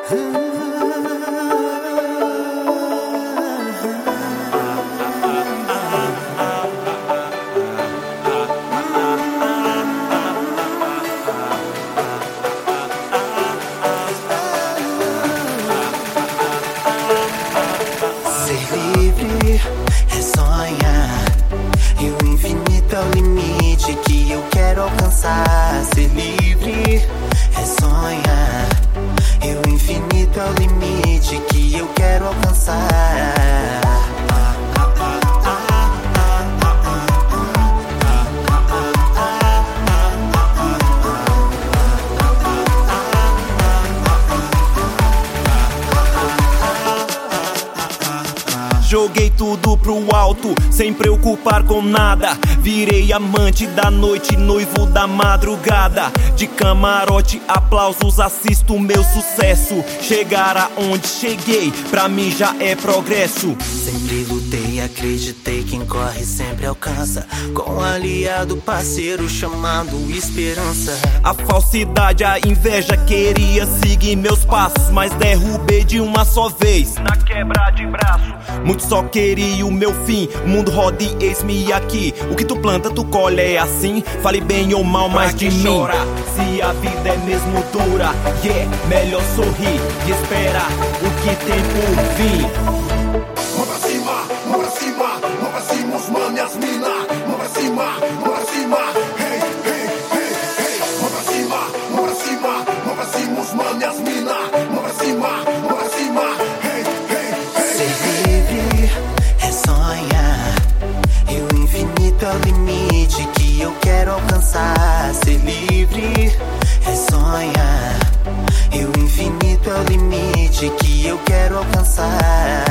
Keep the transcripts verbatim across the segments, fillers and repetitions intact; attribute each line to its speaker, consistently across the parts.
Speaker 1: Ser livre é sonhar, e o infinito é o limite que eu quero alcançar.
Speaker 2: Joguei tudo pro alto, sem preocupar com nada. Virei amante da noite, noivo da madrugada. De camarote, aplausos, assisto meu sucesso. Chegar aonde cheguei, pra mim já é progresso.
Speaker 1: Sempre lutei, acreditei, quem corre sempre alcança. Com um aliado, parceiro chamado esperança.
Speaker 2: A falsidade, a inveja queria seguir meus passos, mas derrubei de uma só vez, na quebra de braço. Muitos só queriam o meu fim, o mundo roda e eis-me aqui. O que tu planta, tu colhe, é assim. Fale bem ou mal, mais de mim. Chora, se a vida é mesmo dura, yeah, melhor sorrir e esperar o que tem por vir.
Speaker 3: Mão pra cima, mão pra cima, mão pra cima, os mano e as mina. Mão pra cima, mão pra cima, hey, hey, hey, hey. Mão pra cima, mão pra cima, mão pra cima, os mano e as mina. Mão pra cima, mão pra cima, hey, hey, hey.
Speaker 1: Ser livre é sonhar, e o infinito é o limite que eu quero alcançar. Ser livre é sonhar, e o infinito é o limite que eu quero alcançar.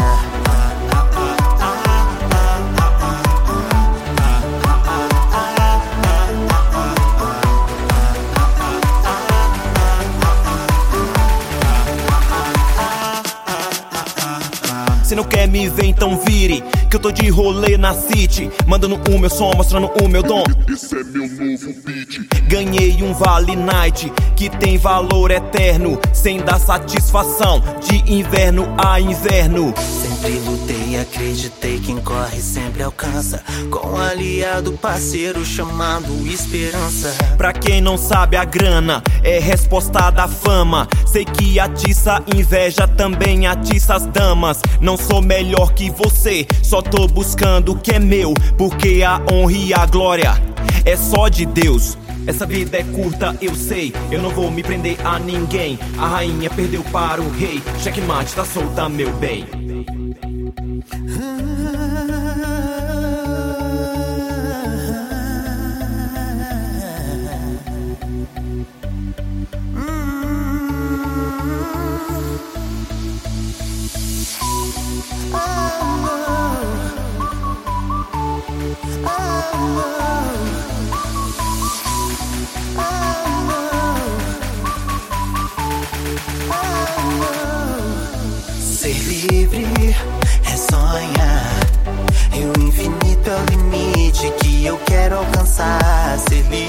Speaker 2: Se não quer me ver, então vire, que eu tô de rolê na city, mandando o meu som, mostrando o meu dom.
Speaker 3: Isso é meu novo beat.
Speaker 2: Ganhei um Vale Night que tem valor eterno, sem dar satisfação de inverno a inverno.
Speaker 1: Sempre lutei, acreditei, quem corre sempre alcança. Com um aliado, parceiro chamado esperança.
Speaker 2: Pra quem não sabe, a grana é resposta da fama. Sei que atiça inveja, também atiça as damas. Não sou melhor que você, só tô buscando o que é meu, porque a honra e a glória é só de Deus. Essa vida é curta, eu sei, eu não vou me prender a ninguém. A rainha perdeu para o rei, checkmate, tá solta, meu bem.
Speaker 1: Ser livre é sonhar, e o infinito é o limite que eu quero alcançar. Ser livre